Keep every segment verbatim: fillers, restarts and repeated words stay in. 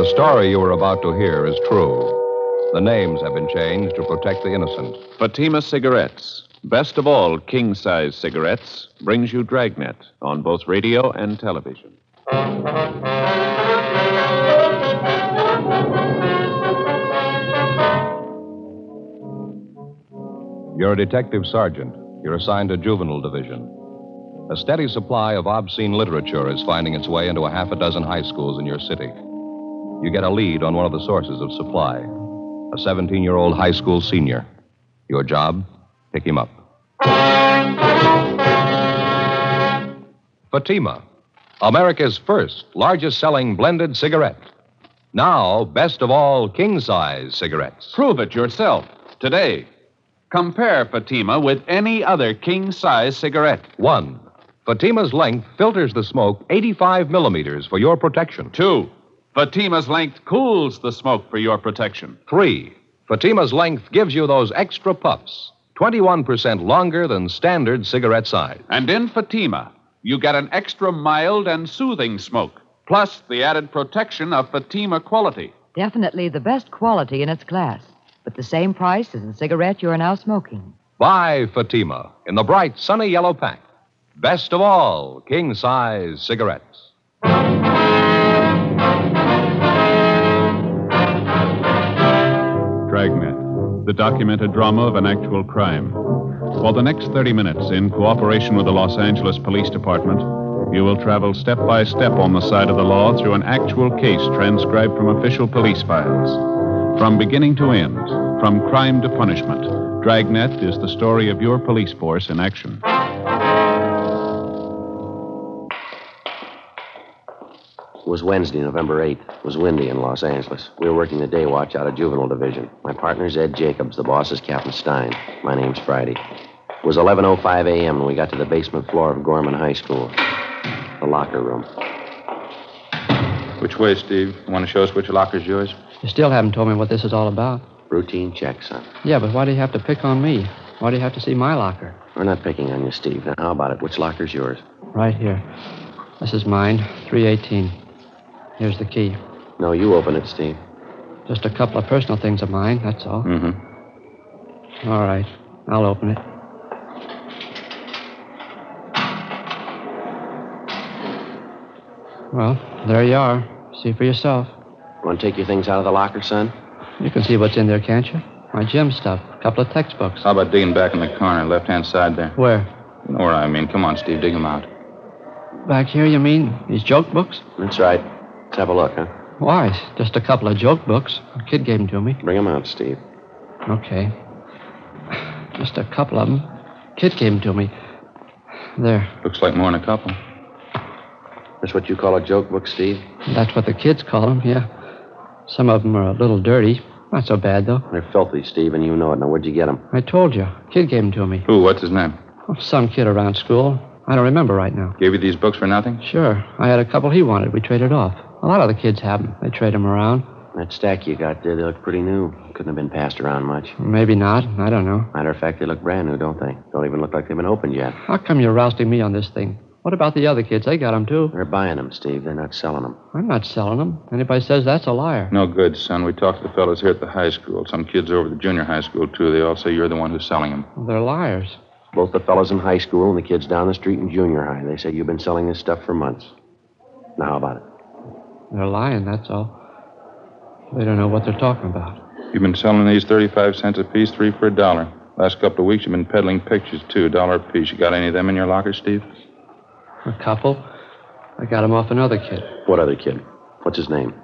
The story you are about to hear is true. The names have been changed to protect the innocent. Fatima Cigarettes, best of all king-size cigarettes, brings you Dragnet on both radio and television. You're a detective sergeant. You're assigned to Juvenile Division. A steady supply of obscene literature is finding its way into a half a dozen high schools in your city. You get a lead on one of the sources of supply, a seventeen-year-old high school senior. Your job, pick him up. Fatima, America's first largest-selling blended cigarette. Now, best of all king-size cigarettes. Prove it yourself today. Compare Fatima with any other king-size cigarette. One, Fatima's length filters the smoke eighty-five millimeters for your protection. Two, Fatima's length cools the smoke for your protection. Three, Fatima's length gives you those extra puffs, twenty-one percent longer than standard cigarette size. And in Fatima, you get an extra mild and soothing smoke, plus the added protection of Fatima quality. Definitely the best quality in its class, but the same price as the cigarette you are now smoking. Buy Fatima in the bright, sunny yellow pack. Best of all king-size cigarettes. Dragnet, the documented drama of an actual crime. For the next thirty minutes, in cooperation with the Los Angeles Police Department, you will travel step by step on the side of the law through an actual case transcribed from official police files. From beginning to end, from crime to punishment, Dragnet is the story of your police force in action. It was Wednesday, November eighth. It was windy in Los Angeles. We were working the day watch out of Juvenile Division. My partner's Ed Jacobs. The boss is Captain Stein. My name's Friday. It was eleven oh five a.m. when we got to the basement floor of Gorman High School. The locker room. Which way, Steve? You want to show us which locker's yours? You still haven't told me what this is all about. Routine check, son. Yeah, but why do you have to pick on me? Why do you have to see my locker? We're not picking on you, Steve. Now, how about it? Which locker's yours? Right here. This is mine, three eighteen. Here's the key. No, you open it, Steve. Just a couple of personal things of mine, that's all. Mm-hmm. All right. I'll open it. Well, there you are. See for yourself. Want to take your things out of the locker, son? You can see what's in there, can't you? My gym stuff. A couple of textbooks. How about digging back in the corner, left-hand side there? Where? You know where I mean. Come on, Steve, dig them out. Back here, you mean? These joke books? That's right. Let's have a look, huh? Why? Just a couple of joke books. A kid gave them to me. Bring them out, Steve. Okay. Just a couple of them. Kid gave them to me. There. Looks like more than a couple. That's what you call a joke book, Steve? That's what the kids call them, yeah. Some of them are a little dirty. Not so bad, though. They're filthy, Steve, and you know it. Now, where'd you get them? I told you. Kid gave them to me. Who? What's his name? Oh, some kid around school. I don't remember right now. Gave you these books for nothing? Sure. I had a couple he wanted. We traded off. A lot of the kids have them. They trade them around. That stack you got there, they look pretty new. Couldn't have been passed around much. Maybe not. I don't know. Matter of fact, they look brand new, don't they? Don't even look like they've been opened yet. How come you're rousting me on this thing? What about the other kids? They got them, too. They're buying them, Steve. They're not selling them. I'm not selling them. Anybody says that's a liar. No good, son. We talked to the fellows here at the high school. Some kids over at the junior high school, too. They all say you're the one who's selling them. Well, they're liars. Both the fellows in high school and the kids down the street in junior high. They say you've been selling this stuff for months. Now, how about it? They're lying, that's all. They don't know what they're talking about. You've been selling these thirty-five cents a piece, three for a dollar. Last couple of weeks, you've been peddling pictures, too, a dollar a piece. You got any of them in your locker, Steve? A couple. I got them off another kid. What other kid? What's his name?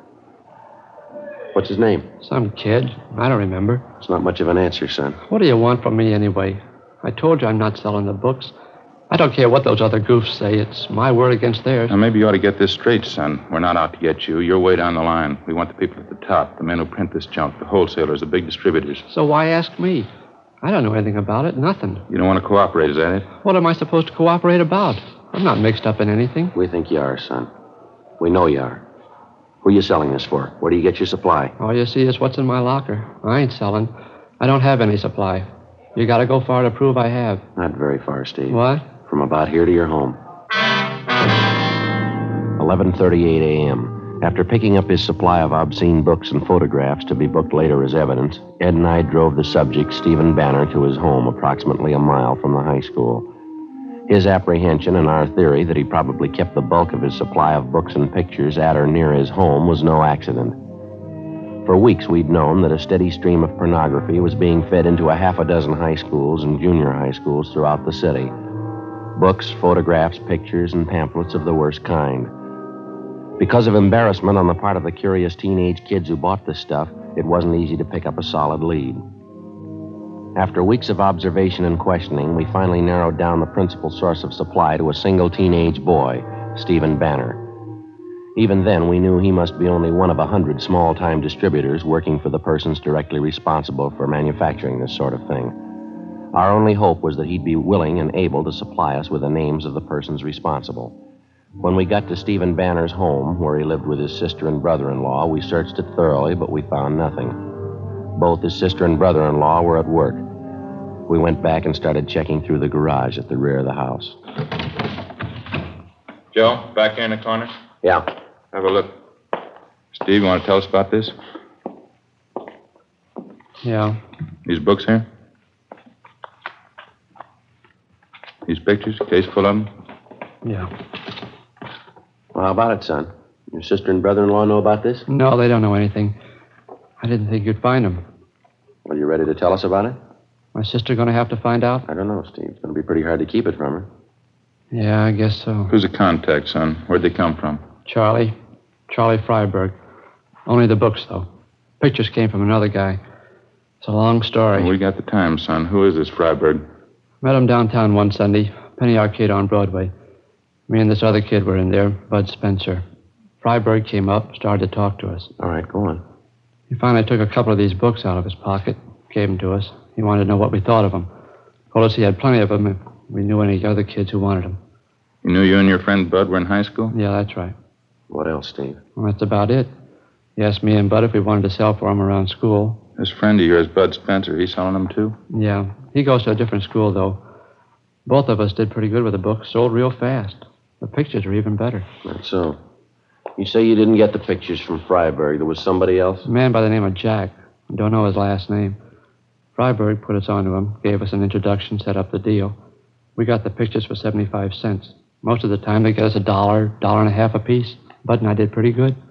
What's his name? Some kid. I don't remember. It's not much of an answer, son. What do you want from me anyway? I told you I'm not selling the books. I don't care what those other goofs say. It's my word against theirs. Now, maybe you ought to get this straight, son. We're not out to get you. You're way down the line. We want the people at the top, the men who print this junk, the wholesalers, the big distributors. So why ask me? I don't know anything about it. Nothing. You don't want to cooperate, is that it? What am I supposed to cooperate about? I'm not mixed up in anything. We think you are, son. We know you are. Who are you selling this for? Where do you get your supply? All you see is what's in my locker. I ain't selling. I don't have any supply. You gotta go far to prove I have. Not very far, Steve. What? From about here to your home. eleven thirty-eight a.m. After picking up his supply of obscene books and photographs to be booked later as evidence, Ed and I drove the subject, Stephen Banner, to his home approximately a mile from the high school. His apprehension and our theory that he probably kept the bulk of his supply of books and pictures at or near his home was no accident. For weeks, we'd known that a steady stream of pornography was being fed into a half a dozen high schools and junior high schools throughout the city. Books, photographs, pictures, and pamphlets of the worst kind. Because of embarrassment on the part of the curious teenage kids who bought this stuff, it wasn't easy to pick up a solid lead. After weeks of observation and questioning, we finally narrowed down the principal source of supply to a single teenage boy, Stephen Banner. Even then, we knew he must be only one of a hundred small-time distributors working for the persons directly responsible for manufacturing this sort of thing. Our only hope was that he'd be willing and able to supply us with the names of the persons responsible. When we got to Stephen Banner's home, where he lived with his sister and brother-in-law, we searched it thoroughly, but we found nothing. Both his sister and brother-in-law were at work. We went back and started checking through the garage at the rear of the house. Joe, back here in the corner? Yeah. Have a look. Steve, you want to tell us about this? Yeah. These books here? These pictures, case full of them? Yeah. Well, how about it, son? Your sister and brother-in-law know about this? No, they don't know anything. I didn't think you'd find them. Well, you ready to tell us about it? My sister going to have to find out? I don't know, Steve. It's going to be pretty hard to keep it from her. Yeah, I guess so. Who's the contact, son? Where'd they come from? Charlie. Charlie Freiberg. Only the books, though. Pictures came from another guy. It's a long story. Well, we got the time, son. Who is this Freiberg? Met him downtown one Sunday. Penny Arcade on Broadway. Me and this other kid were in there, Bud Spencer. Freiberg came up, started to talk to us. All right, go on. He finally took a couple of these books out of his pocket, gave them to us. He wanted to know what we thought of them. Told us he had plenty of them if we knew any other kids who wanted them. You knew you and your friend Bud were in high school? Yeah, that's right. What else, Steve? Well, that's about it. He asked me and Bud if we wanted to sell for him around school. This friend of yours, Bud Spencer, he's selling them too? Yeah. He goes to a different school, though. Both of us did pretty good with the books, sold real fast. The pictures are even better. That's so. You say you didn't get the pictures from Freiberg. There was somebody else? A man by the name of Jack. I don't know his last name. Freiberg put us onto him, gave us an introduction, set up the deal. We got the pictures for seventy-five cents. Most of the time, they get us a dollar, dollar and a half apiece. Bud and I did pretty good.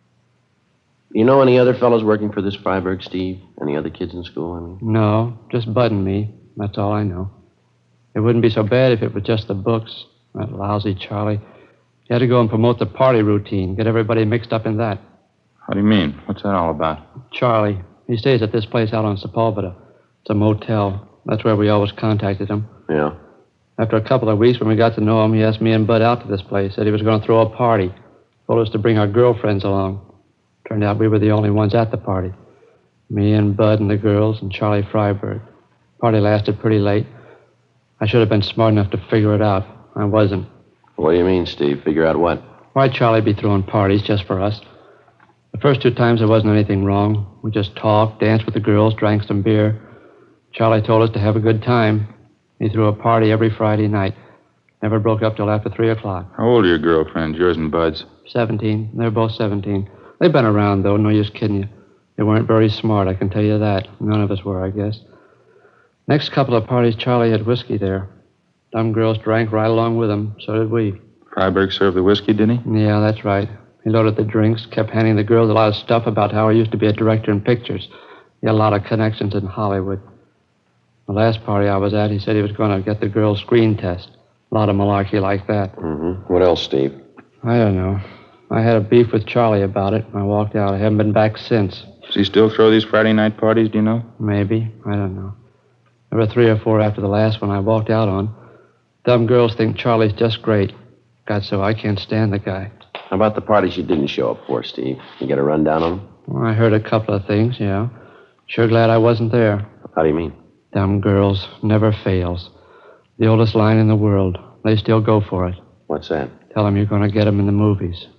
You know any other fellows working for this Freiberg, Steve? Any other kids in school, I mean? No, just Bud and me. That's all I know. It wouldn't be so bad if it was just the books. That lousy Charlie. He had to go and promote the party routine, get everybody mixed up in that. How do you mean? What's that all about? Charlie. He stays at this place out on Sepulveda. It's a motel. That's where we always contacted him. Yeah. After a couple of weeks, when we got to know him, he asked me and Bud out to this place. Said he was going to throw a party. Told us to bring our girlfriends along. Turned out we were the only ones at the party. Me and Bud and the girls and Charlie Freiberg. Party lasted pretty late. I should have been smart enough to figure it out. I wasn't. What do you mean, Steve? Figure out what? Why'd Charlie be throwing parties just for us? The first two times there wasn't anything wrong. We just talked, danced with the girls, drank some beer. Charlie told us to have a good time. He threw a party every Friday night. Never broke up till after three o'clock. How old are your girlfriends, yours and Bud's? Seventeen. They're both seventeen. They've been around, though, no use kidding you. They weren't very smart, I can tell you that. None of us were, I guess. Next couple of parties, Charlie had whiskey there. Dumb girls drank right along with him. So did we. Freiberg served the whiskey, didn't he? Yeah, that's right. He loaded the drinks, kept handing the girls a lot of stuff about how he used to be a director in pictures. He had a lot of connections in Hollywood. The last party I was at, he said he was going to get the girls' screen test. A lot of malarkey like that. Mm-hmm. What else, Steve? I don't know. I had a beef with Charlie about it. I walked out. I haven't been back since. Does he still throw these Friday night parties, do you know? Maybe. I don't know. There were three or four after the last one I walked out on. Dumb girls think Charlie's just great. God, so I can't stand the guy. How about the parties you didn't show up for, Steve? You get a rundown on them? Well, I heard a couple of things, yeah. Sure glad I wasn't there. How do you mean? Dumb girls never fails. The oldest line in the world. They still go for it. What's that? Tell them you're going to get them in the movies.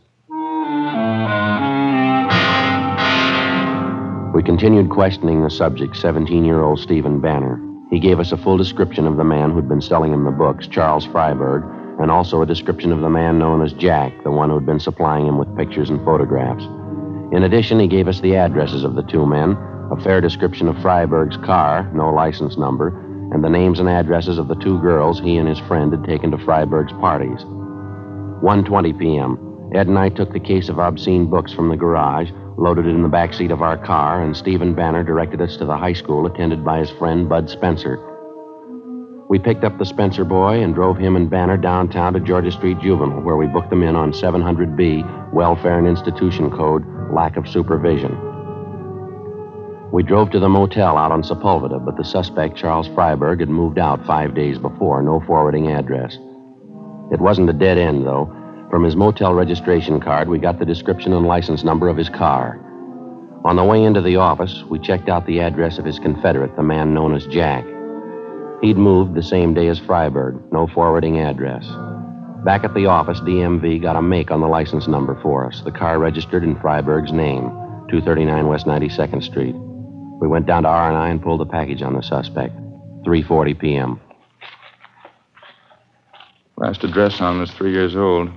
We continued questioning the subject, seventeen-year-old Stephen Banner. He gave us a full description of the man who'd been selling him the books, Charles Freiberg, and also a description of the man known as Jack, the one who'd been supplying him with pictures and photographs. In addition, he gave us the addresses of the two men, a fair description of Freiberg's car, no license number, and the names and addresses of the two girls he and his friend had taken to Freiberg's parties. one twenty p.m., Ed and I took the case of obscene books from the garage, loaded it in the back seat of our car, and Stephen Banner directed us to the high school attended by his friend Bud Spencer. We picked up the Spencer boy and drove him and Banner downtown to Georgia Street Juvenile, where we booked them in on seven hundred B, Welfare and Institution Code, lack of supervision. We drove to the motel out on Sepulveda, but the suspect, Charles Freiberg, had moved out five days before, no forwarding address. It wasn't a dead end, though. From his motel registration card, we got the description and license number of his car. On the way into the office, we checked out the address of his confederate, the man known as Jack. He'd moved the same day as Freiberg, no forwarding address. Back at the office, D M V got a make on the license number for us. The car registered in Freiberg's name, two thirty-nine West ninety-second Street. We went down to R and I and pulled the package on the suspect, three forty p.m. Last address on him was three years old.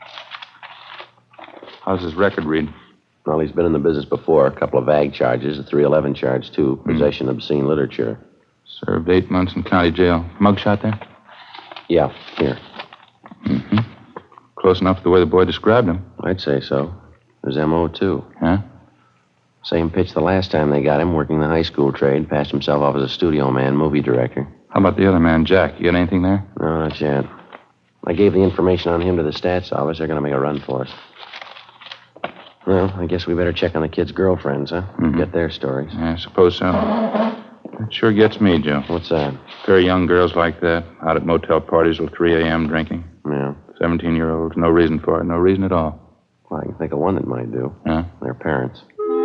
How's his record read? Well, he's been in the business before. A couple of ag charges, a three eleven charge, too. Possession of obscene literature. Served eight months in county jail. Mugshot there? Yeah, here. Mm-hmm. Close enough to the way the boy described him. I'd say so. There's M O, too. Huh? Same pitch the last time they got him, working the high school trade. Passed himself off as a studio man, movie director. How about the other man, Jack? You got anything there? No, not yet. I gave the information on him to the stats office. They're going to make a run for us. Well, I guess we better check on the kids' girlfriends, huh? Mm-hmm. Get their stories. Yeah, I suppose so. It sure gets me, Joe. What's that? Pair of young girls like that, out at motel parties till three a.m. drinking. Yeah. seventeen-year-olds, no reason for it, no reason at all. Well, I can think of one that might do. Huh? Their parents.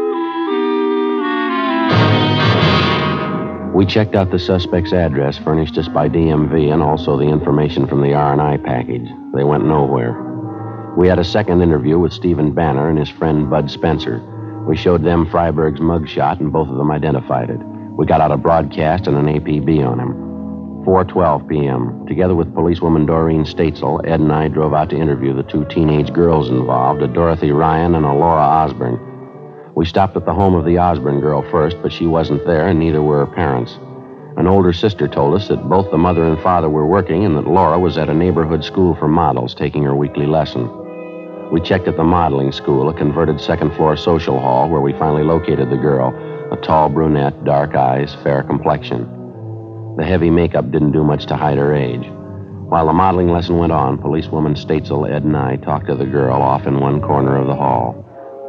We checked out the suspect's address furnished us by D M V and also the information from the R and I package. They went nowhere. We had a second interview with Stephen Banner and his friend Bud Spencer. We showed them Freiberg's mugshot, and both of them identified it. We got out a broadcast and an A P B on him. four twelve p.m. Together with policewoman Doreen Statesel, Ed and I drove out to interview the two teenage girls involved, a Dorothy Ryan and a Laura Osborne. We stopped at the home of the Osborne girl first, but she wasn't there, and neither were her parents. An older sister told us that both the mother and father were working and that Laura was at a neighborhood school for models taking her weekly lesson. We checked at the modeling school, a converted second-floor social hall, where we finally located the girl, a tall brunette, dark eyes, fair complexion. The heavy makeup didn't do much to hide her age. While the modeling lesson went on, policewoman Statesel, Ed, and I talked to the girl off in one corner of the hall.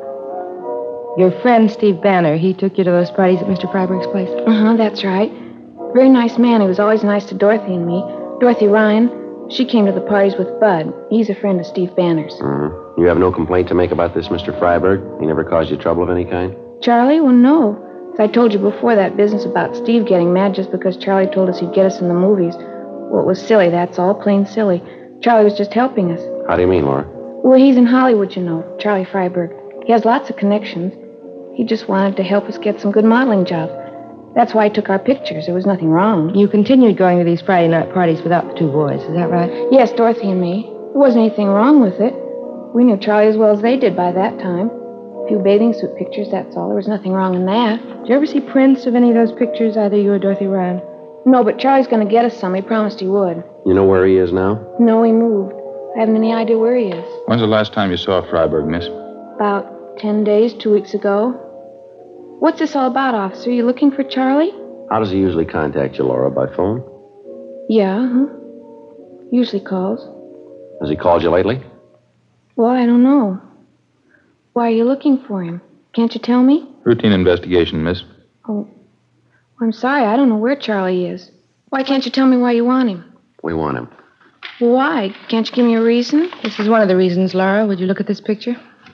Your friend, Steve Banner, he took you to those parties at Mister Freiberg's place? Uh-huh, that's right. Very nice man. He was always nice to Dorothy and me. Dorothy Ryan, she came to the parties with Bud. He's a friend of Steve Banner's. Mm-hmm. You have no complaint to make about this, Mister Freiberg? He never caused you trouble of any kind? Charlie? Well, no. As I told you before, that business about Steve getting mad just because Charlie told us he'd get us in the movies. Well, it was silly, that's all, plain silly. Charlie was just helping us. How do you mean, Laura? Well, he's in Hollywood, you know, Charlie Freiberg. He has lots of connections. He just wanted to help us get some good modeling jobs. That's why he took our pictures. There was nothing wrong. You continued going to these Friday night parties without the two boys, is that right? Yes, Dorothy and me. There wasn't anything wrong with it. We knew Charlie as well as they did by that time. A few bathing suit pictures, that's all. There was nothing wrong in that. Did you ever see prints of any of those pictures, either you or Dorothy Ryan? No, but Charlie's going to get us some. He promised he would. You know where he is now? No, he moved. I haven't any idea where he is. When's the last time you saw Freiberg, miss? About ten days, two weeks ago. What's this all about, officer? You looking for Charlie? How does he usually contact you, Laura? By phone? Yeah, huh? Usually calls. Has he called you lately? Well, I don't know. Why are you looking for him? Can't you tell me? Routine investigation, miss. Oh, I'm sorry. I don't know where Charlie is. Why can't you tell me why you want him? We want him. Why? Can't you give me a reason? This is one of the reasons, Laura. Would you look at this picture?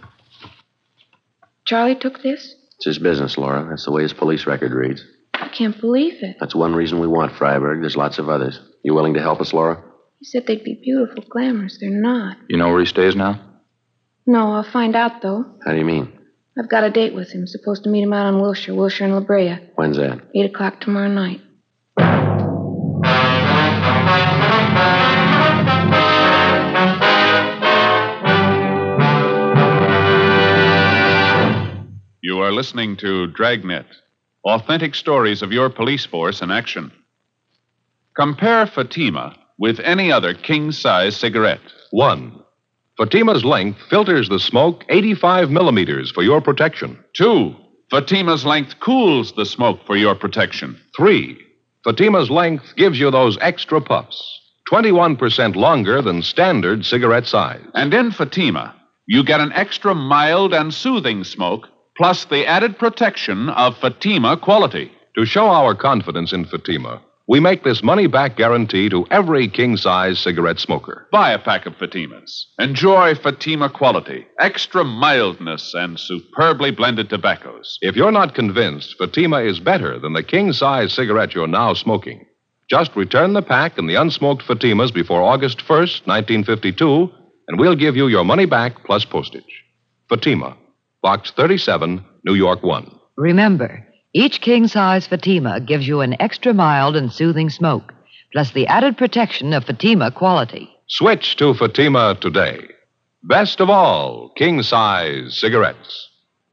Charlie took this? It's his business, Laura. That's the way his police record reads. I can't believe it. That's one reason we want Freiberg. There's lots of others. You willing to help us, Laura? You said they'd be beautiful, glamorous. They're not. You know where he stays now? No, I'll find out, though. How do you mean? I've got a date with him. Supposed to meet him out on Wilshire, Wilshire and La Brea. When's that? Eight o'clock tomorrow night. listening to Dragnet, authentic stories of your police force in action. Compare Fatima with any other king-size cigarette. One, Fatima's length filters the smoke eighty-five millimeters for your protection. Two, Fatima's length cools the smoke for your protection. Three, Fatima's length gives you those extra puffs, twenty-one percent longer than standard cigarette size. And in Fatima, you get an extra mild and soothing smoke, plus the added protection of Fatima quality. To show our confidence in Fatima, we make this money-back guarantee to every king-size cigarette smoker. Buy a pack of Fatimas. Enjoy Fatima quality, extra mildness, and superbly blended tobaccos. If you're not convinced Fatima is better than the king-size cigarette you're now smoking, just return the pack and the unsmoked Fatimas before August first, nineteen fifty-two, and we'll give you your money back plus postage. Fatima, Box thirty-seven, New York one. Remember, each king-size Fatima gives you an extra mild and soothing smoke, plus the added protection of Fatima quality. Switch to Fatima today. Best of all, king-size cigarettes.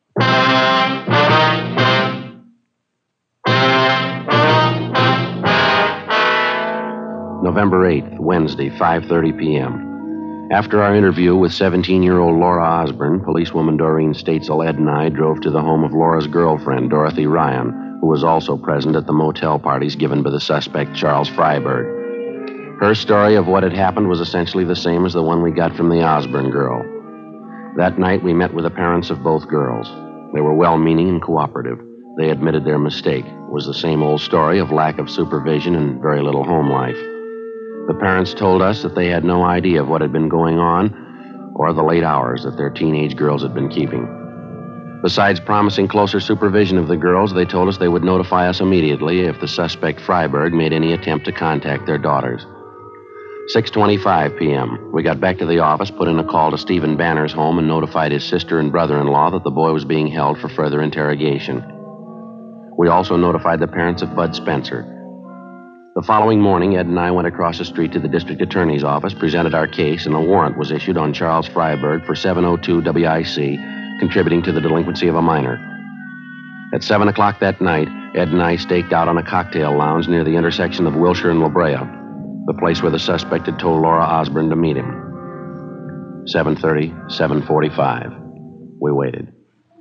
November eighth, Wednesday, five thirty p.m. After our interview with seventeen-year-old Laura Osborne, policewoman Doreen Statesel, Ed, and I drove to the home of Laura's girlfriend, Dorothy Ryan, who was also present at the motel parties given by the suspect, Charles Freiberg. Her story of what had happened was essentially the same as the one we got from the Osborne girl. That night, we met with the parents of both girls. They were well-meaning and cooperative. They admitted their mistake. It was the same old story of lack of supervision and very little home life. The parents told us that they had no idea of what had been going on or the late hours that their teenage girls had been keeping. Besides promising closer supervision of the girls, they told us they would notify us immediately if the suspect, Freiberg, made any attempt to contact their daughters. six twenty-five p.m. We got back to the office, put in a call to Stephen Banner's home, and notified his sister and brother-in-law that the boy was being held for further interrogation. We also notified the parents of Bud Spencer. The following morning, Ed and I went across the street to the district attorney's office, presented our case, and a warrant was issued on Charles Freiberg for seven oh two W I C, contributing to the delinquency of a minor. At seven o'clock that night, Ed and I staked out on a cocktail lounge near the intersection of Wilshire and La Brea, the place where the suspect had told Laura Osborne to meet him. seven thirty, seven forty-five. We waited.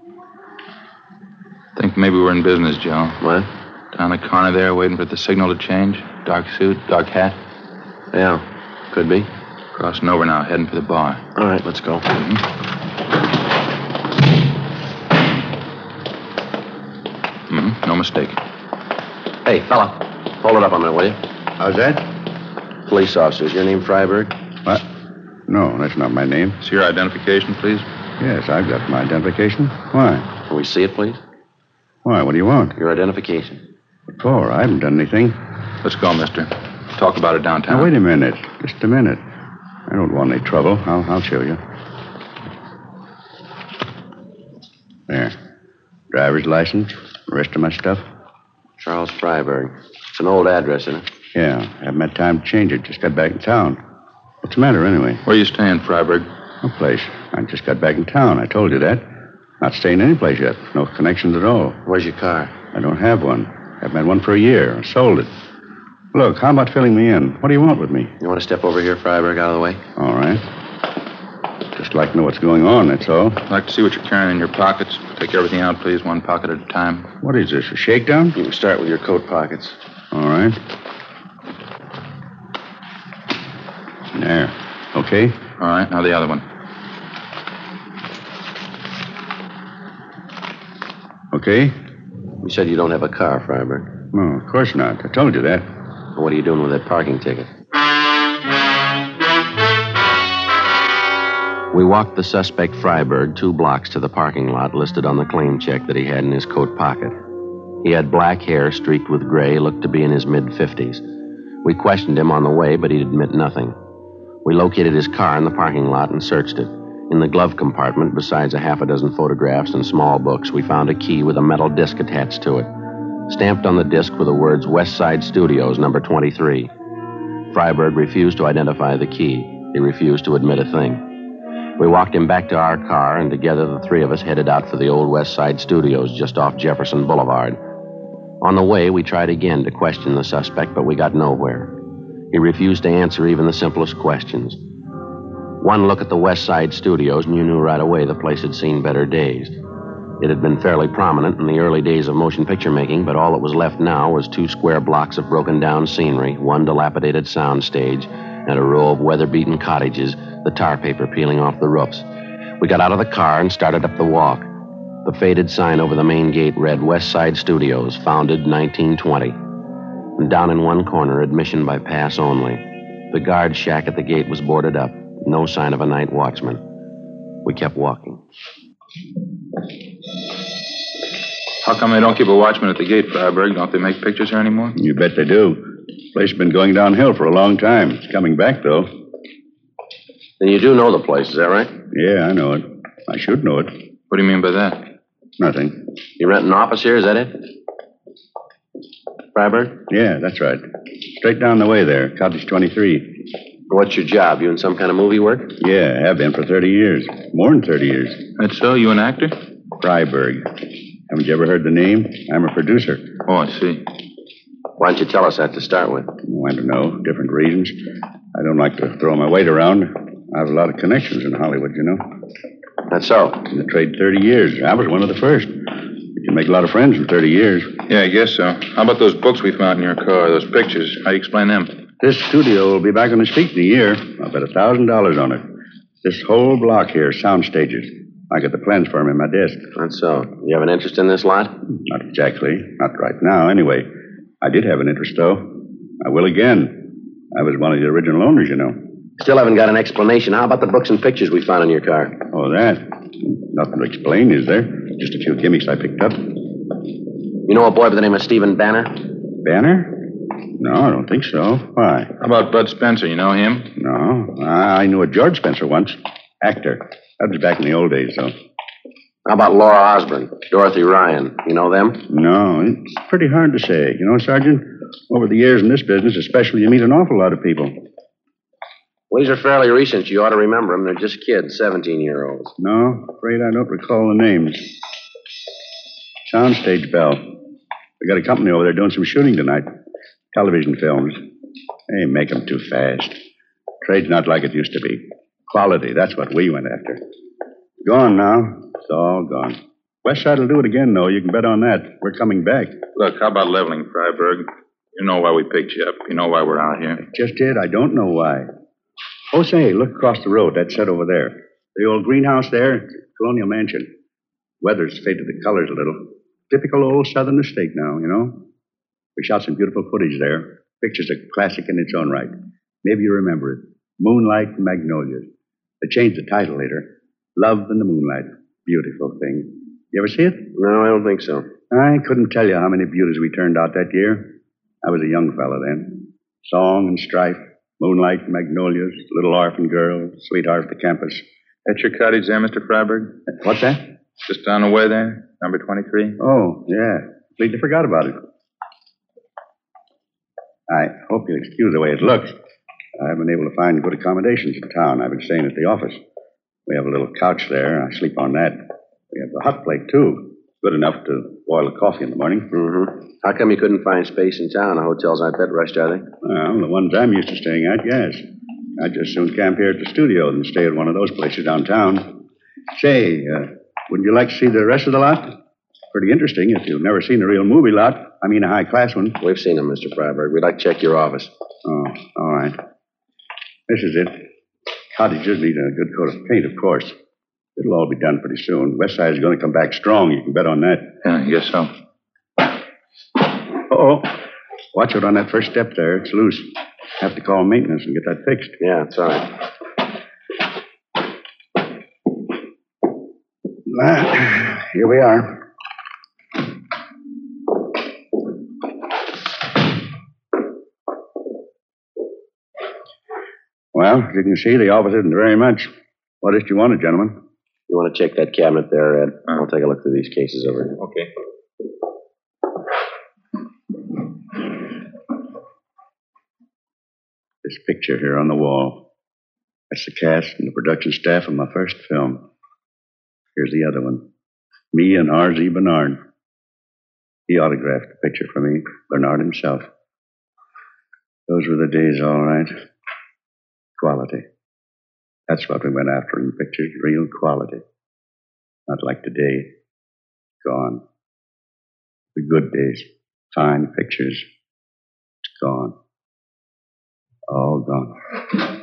Think maybe we're in business, Joe. What? Down the corner there, waiting for the signal to change. Dark suit, dark hat. Yeah, could be. Crossing over now, heading for the bar. All right, let's go. Mm-hmm. Mm-hmm. No mistake. Hey, fella, hold it up a minute, will you? How's that? Police officer, is your name Freiberg? What? No, that's not my name. Is your identification, please? Yes, I've got my identification. Why? Can we see it, please? Why, what do you want? Your identification. What for? I haven't done anything. Let's go, mister. Talk about it downtown. Now, wait a minute. Just a minute. I don't want any trouble. I'll, I'll show you. There. Driver's license, the rest of my stuff. Charles Freiberg. It's an old address, isn't it? Yeah, haven't had time to change it. Just got back in town. What's the matter, anyway? Where are you staying, Freiberg? No place. I just got back in town. I told you that. Not staying any place yet. No connections at all. Where's your car? I don't have one. Haven't had one for a year. I sold it. Look, how about filling me in? What do you want with me? You want to step over here, Freiberg, out of the way? All right. Just like to know what's going on, that's all. I'd like to see what you're carrying in your pockets. Take everything out, please, one pocket at a time. What is this, a shakedown? You can start with your coat pockets. All right. There. Okay? All right, now the other one. Okay? You said you don't have a car, Freiberg. No, of course not. I told you that. Well, what are you doing with that parking ticket? We walked the suspect Freiberg two blocks to the parking lot listed on the claim check that he had in his coat pocket. He had black hair streaked with gray, looked to be in his mid-fifties. We questioned him on the way, but he'd admit nothing. We located his car in the parking lot and searched it. In the glove compartment, besides a half a dozen photographs and small books, we found a key with a metal disc attached to it. Stamped on the disc were the words West Side Studios, number twenty-three. Freiberg refused to identify the key. He refused to admit a thing. We walked him back to our car, and together the three of us headed out for the old West Side Studios just off Jefferson Boulevard. On the way, we tried again to question the suspect, but we got nowhere. He refused to answer even the simplest questions. One look at the West Side Studios, and you knew right away the place had seen better days. It had been fairly prominent in the early days of motion picture making, but all that was left now was two square blocks of broken-down scenery, one dilapidated sound stage, and a row of weather-beaten cottages, the tar paper peeling off the roofs. We got out of the car and started up the walk. The faded sign over the main gate read West Side Studios, founded nineteen twenty. And down in one corner, admission by pass only. The guard shack at the gate was boarded up. No sign of a night watchman. We kept walking. How come they don't keep a watchman at the gate, Freiberg? Don't they make pictures here anymore? You bet they do. The place has been going downhill for a long time. It's coming back, though. Then you do know the place, is that right? Yeah, I know it. I should know it. What do you mean by that? Nothing. You rent an office here, is that it? Freiberg? Yeah, that's right. Straight down the way there, Cottage twenty-three. What's your job? You in some kind of movie work? Yeah, have been for thirty years. More than thirty years. That's so? You an actor? Freiberg. Haven't you ever heard the name? I'm a producer. Oh, I see. Why don't you tell us that to start with? Oh, I don't know. Different reasons. I don't like to throw my weight around. I have a lot of connections in Hollywood, you know. That's so. In the trade thirty years. I was one of the first. You can make a lot of friends in thirty years. Yeah, I guess so. How about those books we found in your car, those pictures? How do you explain them? This studio will be back on its feet in a year. I'll bet a thousand dollars on it. This whole block here, sound stages. I got the plans for 'em in my desk. That's so. You have an interest in this lot? Not exactly. Not right now, anyway. I did have an interest, though. I will again. I was one of the original owners, you know. Still haven't got an explanation. How about the books and pictures we found in your car? Oh, that? Nothing to explain, is there? Just a few gimmicks I picked up. You know a boy by the name of Stephen Banner? Banner? No, I don't think so. Why? How about Bud Spencer? You know him? No. I knew a George Spencer once. Actor. That was back in the old days, though. How about Laura Osborne, Dorothy Ryan? You know them? No, it's pretty hard to say. You know, Sergeant, over the years in this business, especially, you meet an awful lot of people. Well, these are fairly recent. You ought to remember them. They're just kids, seventeen-year-olds. No, afraid I don't recall the names. Soundstage Bell. We got a company over there doing some shooting tonight. Television films. They make them too fast. Trade's not like it used to be. Quality, that's what we went after. Gone now. It's all gone. West Side will do it again, though. You can bet on that. We're coming back. Look, how about leveling, Freiberg? You know why we picked you up. You know why we're out here. Just it. I don't know why. Oh, say, look across the road. That's set over there. The old greenhouse there, it's a colonial mansion. Weather's faded the colors a little. Typical old southern estate now, you know. We shot some beautiful footage there. Picture's a classic in its own right. Maybe you remember it. Moonlight and Magnolias. They changed the title later. Love in the Moonlight. Beautiful thing. You ever see it? No, I don't think so. I couldn't tell you how many beauties we turned out that year. I was a young fellow then. Song and strife. Moonlight, magnolias, little orphan girl, sweetheart of the campus. That's your cottage there, Mister Freiberg? What's that? Just down the way there, number twenty-three. Oh, yeah. Completely forgot about it. I hope you'll excuse the way it looks. I've been able to find good accommodations in town. I've been staying at the office. We have a little couch there. I sleep on that. We have a hot plate, too. Good enough to boil the coffee in the morning. Mm-hmm. How come you couldn't find space in town? The hotels aren't that rushed, are they? Well, the ones I'm used to staying at, yes. I'd just soon camp here at the studio than stay at one of those places downtown. Say, uh, wouldn't you like to see the rest of the lot? Pretty interesting if you've never seen a real movie lot. I mean a high-class one. We've seen them, Mister Freiberg. We'd like to check your office. Oh, all right. This is it. Cottages need a good coat of paint, of course. It'll all be done pretty soon. West Side is going to come back strong. You can bet on that. Yeah, I guess so. Uh-oh. Watch it on that first step there. It's loose. Have to call maintenance and get that fixed. Yeah, it's all right. Well, here we are. Well, as you can see, the office isn't very much. What is it you wanted, gentlemen? You want to check that cabinet there, Ed? I'll take a look through these cases over here. Okay. This picture here on the wall. That's the cast and the production staff of my first film. Here's the other one. Me and R Z Bernard. He autographed the picture for me, Bernard himself. Those were the days, all right. Quality. That's what we went after in pictures, real quality. Not like today. Gone. The good days. Fine pictures. It's gone. All gone.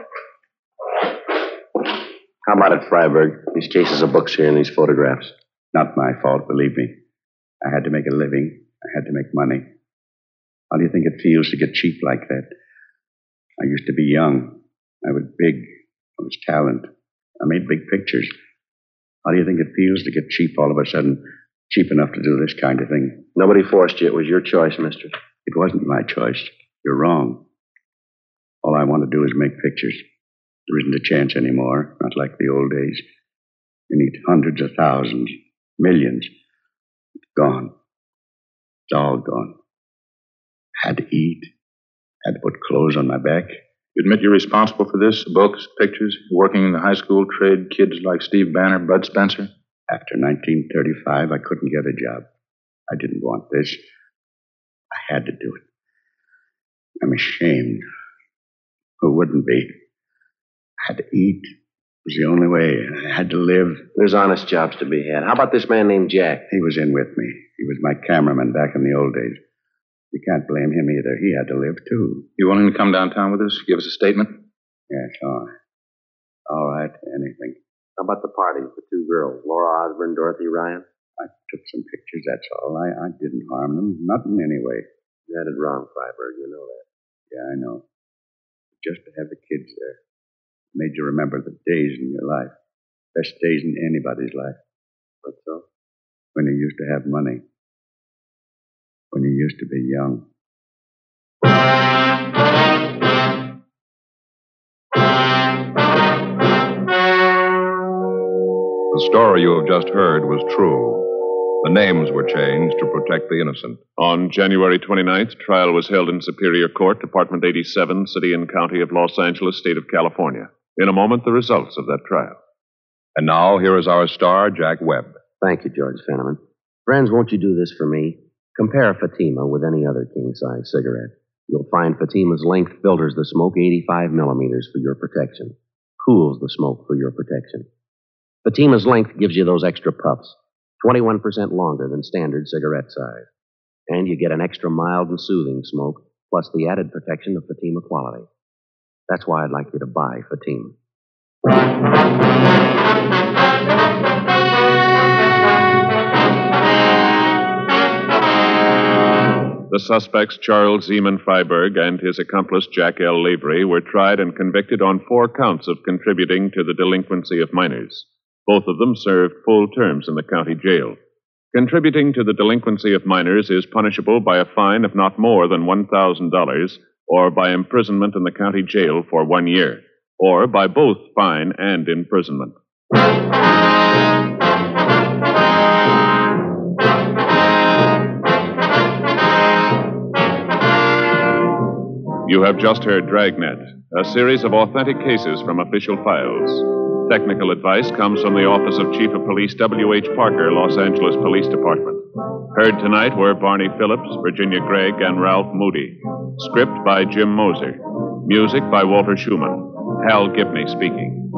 How about it, Freiberg? These cases of books here and these photographs. Not my fault, believe me. I had to make a living. I had to make money. How do you think it feels to get cheap like that? I used to be young. I was big. I was talent. I made big pictures. How do you think it feels to get cheap all of a sudden? Cheap enough to do this kind of thing? Nobody forced you. It was your choice, mister. It wasn't my choice. You're wrong. All I want to do is make pictures. There isn't a chance anymore, not like the old days. You need hundreds of thousands, millions. It's gone. It's all gone. Had to eat. Had to put clothes on my back. You admit you're responsible for this? Books, pictures, working in the high school trade, kids like Steve Banner, Bud Spencer? After nineteen thirty-five, I couldn't get a job. I didn't want this. I had to do it. I'm ashamed. Who wouldn't be? I had to eat. It was the only way. I had to live. There's honest jobs to be had. How about this man named Jack? He was in with me. He was my cameraman back in the old days. You can't blame him either. He had to live, too. You willing to come downtown with us? Give us a statement? Yes, all right. All right, anything. How about the party with the two girls, Laura Osborne, Dorothy Ryan? I took some pictures, that's all. I, I didn't harm them. Not in any way. You had it wrong, Freiberg. You know that. Yeah, I know. Just to have the kids there made you remember the days in your life. Best days in anybody's life. What so? When you used to have money. When you used to be young. The story you have just heard was true. The names were changed to protect the innocent. On January twenty-ninth, trial was held in Superior Court, Department eighty-seven, City and County of Los Angeles, State of California. In a moment, the results of that trial. And now, here is our star, Jack Webb. Thank you, George Fenneman. Friends, won't you do this for me? Compare Fatima with any other king-size cigarette. You'll find Fatima's length filters the smoke eighty-five millimeters for your protection. Cools the smoke for your protection. Fatima's length gives you those extra puffs, twenty-one percent longer than standard cigarette size. And you get an extra mild and soothing smoke, plus the added protection of Fatima quality. That's why I'd like you to buy Fatima. The suspects, Charles Zeman Freiberg and his accomplice, Jack L. Lavery, were tried and convicted on four counts of contributing to the delinquency of minors. Both of them served full terms in the county jail. Contributing to the delinquency of minors is punishable by a fine of not more than one thousand dollars or by imprisonment in the county jail for one year, or by both fine and imprisonment. You have just heard Dragnet, a series of authentic cases from official files. Technical advice comes from the Office of Chief of Police W H Parker, Los Angeles Police Department. Heard tonight were Barney Phillips, Virginia Gregg, and Ralph Moody. Script by Jim Moser. Music by Walter Schumann. Hal Gibney speaking.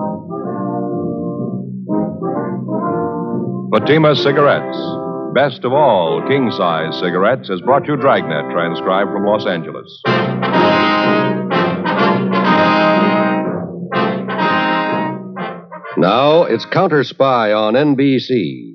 Fatima Cigarettes. Best of all king-size cigarettes has brought you Dragnet, transcribed from Los Angeles. Now it's Counter Spy on N B C.